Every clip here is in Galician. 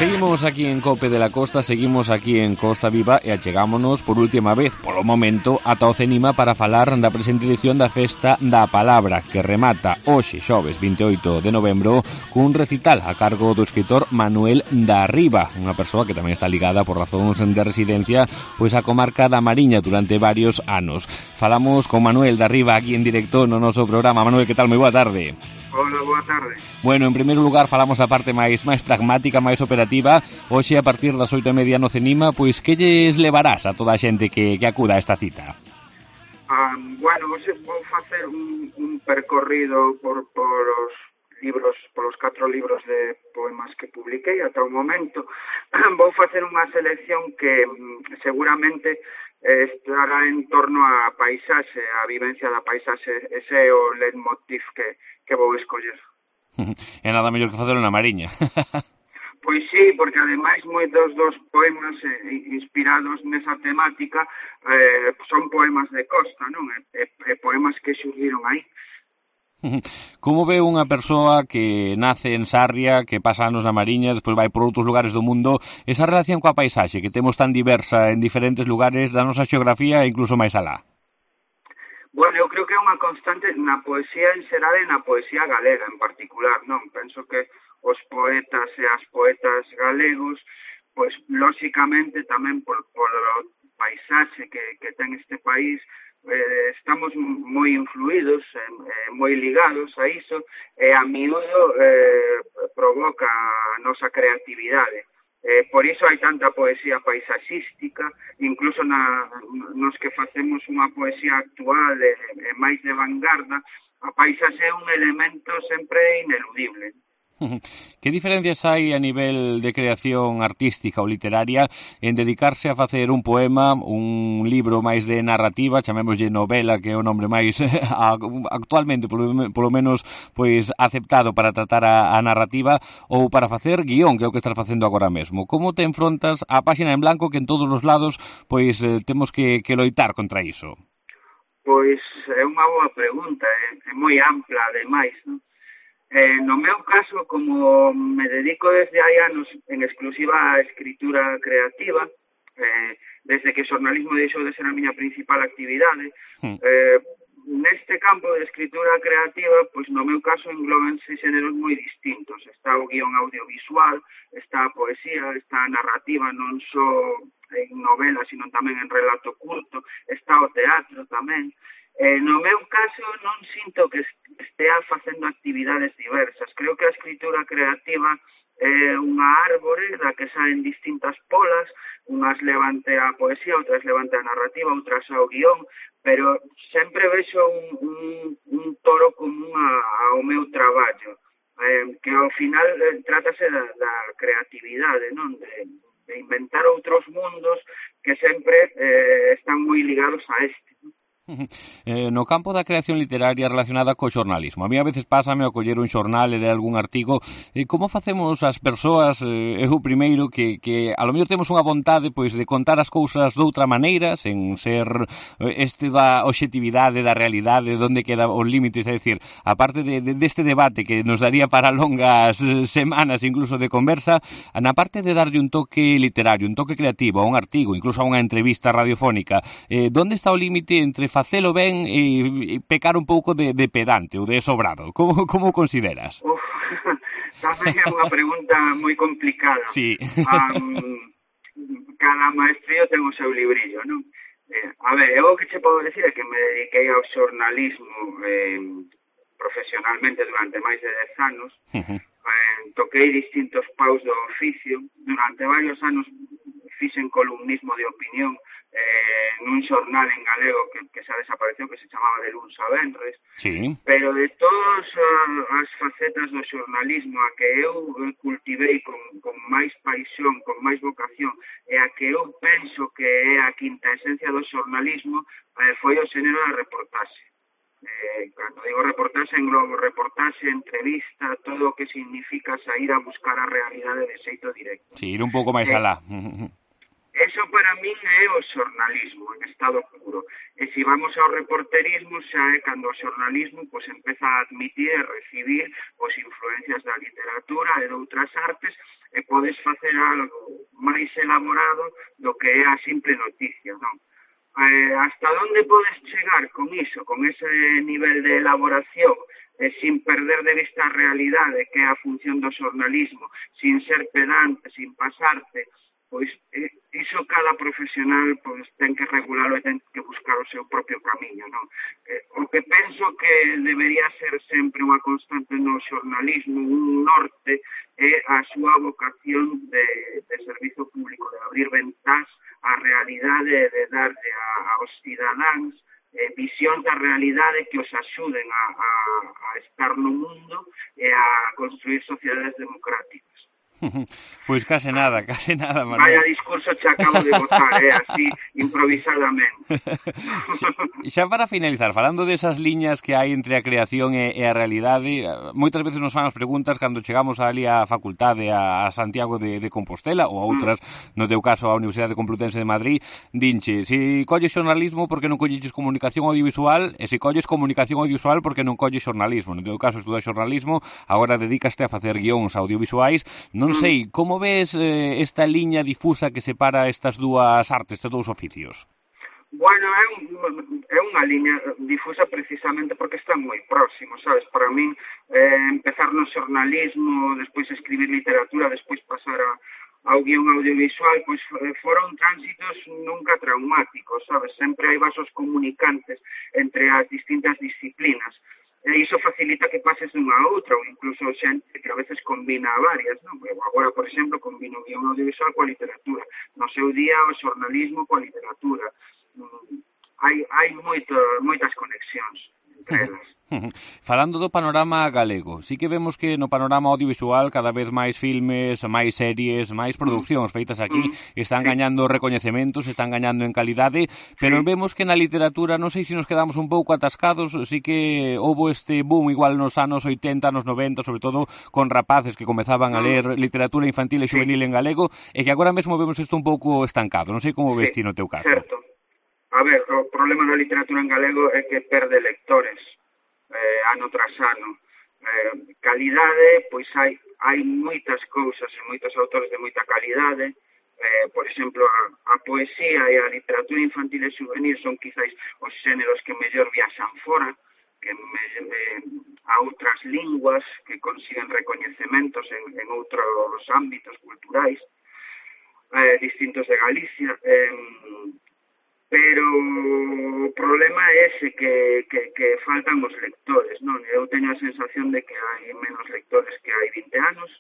Seguimos aquí en Cope de la Costa, seguimos aquí en Costa Viva e achegámonos por última vez, polo momento, ata o Cenima para falar da presente edición da Festa da Palabra, que remata hoxe, xoves 28 de novembro, cun recital a cargo do escritor Manuel Darriba, unha persoa que tamén está ligada por razóns de residencia pois a comarca da Mariña durante varios anos. Falamos con Manuel Darriba aquí en directo no noso programa. Manuel, que tal? Moi boa tarde. Hola, boa tarde. Bueno, en primeiro lugar falamos a parte máis pragmática, máis operativa. Hoxe a partir das 8:30 no Cenima, pois que lles levarás a toda a xente que acuda a esta cita? Bueno, hoxe vou facer un percorrido por os libros, polos 4 libros de poemas que publiquei ata o momento. Vou facer unha selección que seguramente estará en torno á paisaxe, a vivencia da paisaxe. Ese é o leitmotiv que vou escoller. É nada mellor que facelo na Mariña. Pois sí, porque ademais moitos dos poemas inspirados nesa temática son poemas de costa, non? E poemas que xurdiron aí. Como ve unha persoa que nace en Sarria, que pasa anos na Mariña, despois vai por outros lugares do mundo, esa relación coa paisaxe que temos tan diversa en diferentes lugares da nosa xeografía e incluso máis alá? Bueno, eu creo que é unha constante na poesía en xeral e na poesía galega en particular, non? Penso que os poetas e as poetas galegos, pois, lóxicamente, tamén polo paisaxe que ten este país, estamos moi influídos, moi ligados a iso, e a miúdo provoca a nosa creatividade. Por iso hai tanta poesía paisaxística, incluso nos que facemos unha poesía actual e máis de vanguarda, a paisaxe é un elemento sempre ineludible. Que diferencias hai a nivel de creación artística ou literaria en dedicarse a facer un poema, un libro máis de narrativa, chamémoslle novela, que é o nombre máis actualmente, polo menos, pois aceptado para tratar a narrativa, ou para facer guión, que é o que estás facendo agora mesmo? Como te enfrontas á páxina en blanco que en todos os lados pois temos que loitar contra iso? Pois é unha boa pregunta, é moi ampla ademais, non? No meu caso, como me dedico desde hai anos en exclusiva á escritura creativa, desde que o xornalismo deixou de ser a miña principal actividade, neste campo de escritura creativa, pois no meu caso englobense xéneros moi distintos. Está o guión audiovisual, está a poesía, está a narrativa, non só en novela, sino tamén en relato curto, está o teatro tamén. No meu caso non sinto que estea facendo actividades diversas. Creo que a escritura creativa é unha árbore da que saen distintas polas, unhas levante a poesía, outras levante a narrativa, outras ao guión, pero sempre vexo un toro común ao meu traballo, que ao final trátase da creatividade, non? De inventar outros mundos que sempre están moi ligados a este, non? No campo da creación literaria relacionada co xornalismo, a mí a veces pásame a coller un xornal e ler algún artigo, como facemos as persoas, eu primeiro que a lo mellor temos unha vontade pois de contar as cousas doutra maneira, sen ser da obxectividade, da realidade, onde queda os límites, é dicir, a parte deste debate que nos daría para longas semanas incluso de conversa, na parte de darlle un toque literario, un toque creativo a un artigo, incluso a unha entrevista radiofónica, onde está o límite entre facelo ben e pecar un pouco de pedante ou de sobrado? Como consideras? Tamén é unha pregunta moi complicada. Sí. Cada maestrío ten o seu librillo, non? A ver, eu o que che podo decir é que me dediquei ao xornalismo profesionalmente durante máis de 10 anos. Toquei distintos paus do oficio. Durante varios anos fixen columnismo de opinión nun xornal en galego que xa desapareceu, que se chamaba De Luns a Venres. Sí. Pero de todas as facetas do xornalismo a que eu cultivei con máis paixón, con máis vocación, e a que eu penso que é a quinta esencia do xornalismo, foi o xénero da reportaxe. Cando digo reportaxe, englobo reportaxe, entrevista, todo o que significa sair a buscar a realidade de xeito directo. Sí, ir un pouco máis alá. Eso para min é o xornalismo en estado puro. E se vamos ao reporterismo, xa é cando o xornalismo pois empeza a admitir e recibir pois influencias da literatura e de outras artes e podes facer algo máis elaborado do que é a simple noticia, non? Hasta onde podes chegar con iso, con ese nivel de elaboración, sin perder de vista a realidade, que é a función do xornalismo, sin ser pedante, sin pasarte, pois iso cada profesional pois ten que regularlo e ten que buscar o seu propio camiño, non? O que penso que debería ser sempre unha constante no xornalismo, un norte, é a súa vocación de servizo público, de abrir ventás á realidade e de darlle aos cidadáns visión da realidade que os axuden a estar no mundo e a construir sociedades democráticas. Pois case nada, Manuel. Vaya discurso che acabo de botar, así, improvisadamente. Xa para finalizar, falando desas liñas que hai entre a creación e a realidade, moitas veces nos fan as preguntas cando chegamos ali á facultade a Santiago de Compostela ou a outras, no teu caso a Universidade Complutense de Madrid, dinche, se colles xornalismo porque non colles comunicación audiovisual e se colles comunicación audiovisual porque non colles xornalismo. No teu caso estudas xornalismo, agora dedícaste a facer guións audiovisuais. Non sei, como ves esta liña difusa que separa estas dúas artes, estes dous oficios? Bueno, é unha liña difusa precisamente porque está moi próximo, sabes? Para min, empezar no xornalismo, despois escribir literatura, despois pasar ao guión audiovisual, pois foron tránsitos nunca traumáticos, sabes? Sempre hai vasos comunicantes entre as distintas disciplinas. E iso facilita que pases dunha a outra, ou incluso xente que a veces combina varias, non? Agora, por exemplo, combino o guión audiovisual coa literatura, no seu día o xornalismo coa literatura. Hai moitas conexións entre elas. Falando do panorama galego, sí que vemos que no panorama audiovisual cada vez máis filmes, máis series, máis producións feitas aquí están gañando recoñecementos, están gañando en calidade, pero vemos que na literatura non sei se nos quedamos un pouco atascados, sí que houve este boom igual nos anos 80, anos 90, sobre todo con rapaces que comezaban a ler literatura infantil e juvenil en galego, e que agora mesmo vemos isto un pouco estancado. Non sei como ves ti no teu caso. Certo. A ver, o problema na literatura en galego é que perde lectores ano tras ano. Calidade, pois hai moitas cousas e moitos autores de moita calidade. Por exemplo, a poesía e a literatura infantil e juvenil son quizáis os xéneros que mellor viaxan fora, que a outras linguas, que consiguen recoñecementos en outros ámbitos culturais distintos de Galicia. Pero o problema é ese que faltan os lectores, non? Eu teño a sensación de que hai menos lectores que hai 20 anos.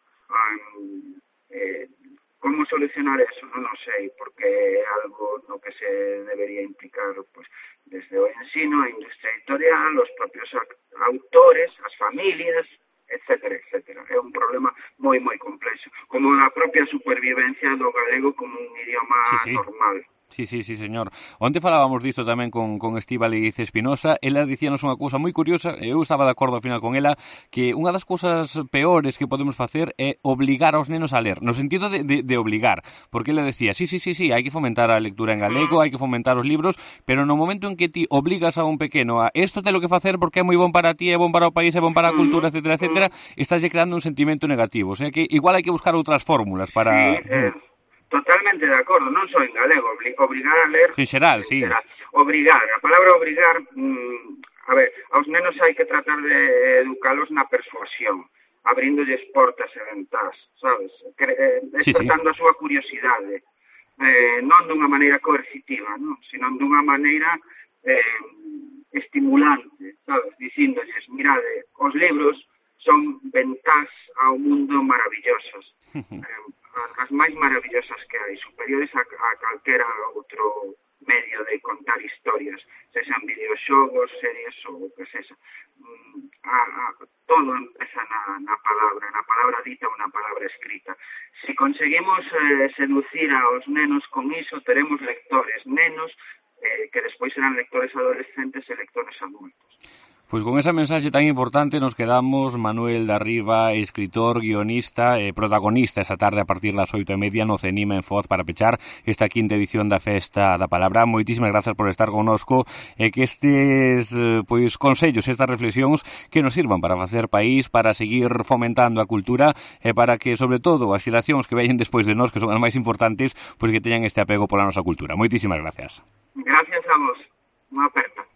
Como solucionar eso? Non o sei, porque é algo no que se debería implicar pues, desde o ensino, a industria editorial, os propios autores, as familias, etcétera, etcétera. É un problema moi complexo, como a propia supervivencia do galego como un idioma normal. Sí, señor. Onte falábamos disto tamén con Estíbaliz Espinosa. Ela dicíanos unha cousa moi curiosa, e eu estaba de acordo ao final con ela, que unha das cousas peores que podemos facer é obligar aos nenos a ler, no sentido de obligar, porque ela decía, sí, hai que fomentar a lectura en galego, hai que fomentar os libros, pero no momento en que ti obligas a un pequeno a isto te lo que facer porque é moi bon para ti, é bon para o país, é bon para a cultura, etcétera, etcétera, estás creando un sentimento negativo. O sea que igual hai que buscar outras fórmulas para... Totalmente de acordo, non só en galego, obrigar a ler... En xeral, sí. Obrigar, a palabra obrigar, a ver, aos nenos hai que tratar de educalos na persuasión, abriндolles portas e ventás, sabes? Despertando a súa curiosidade, non dunha maneira coercitiva, non? Sino dunha maneira estimulante, sabes? Dicíndolles, mirade, os libros son ventás ao mundo maravillosos. As máis maravillosas que hai, superiores a calquera outro medio de contar historias, sexan videoxogos, series ou o que sexa. Todo empeza na palabra dita ou na palabra escrita. Se conseguimos seducir aos nenos con iso, teremos lectores nenos que despois serán lectores adolescentes e lectores adultos. Pois con esa mensaxe tan importante nos quedamos. Manuel Darriba, escritor, guionista e protagonista esta tarde a partir das 8:30 no Cenima en Foz para pechar esta quinta edición da Festa da Palabra. Moitísimas grazas por estar connosco e que estes pois consellos, estas reflexións que nos sirvan para facer país, para seguir fomentando a cultura e para que, sobre todo, as xeracións que veñen despois de nós, que son as máis importantes, pois que teñan este apego pola nosa cultura. Moitísimas grazas. Gracias a vos. Unha aperta.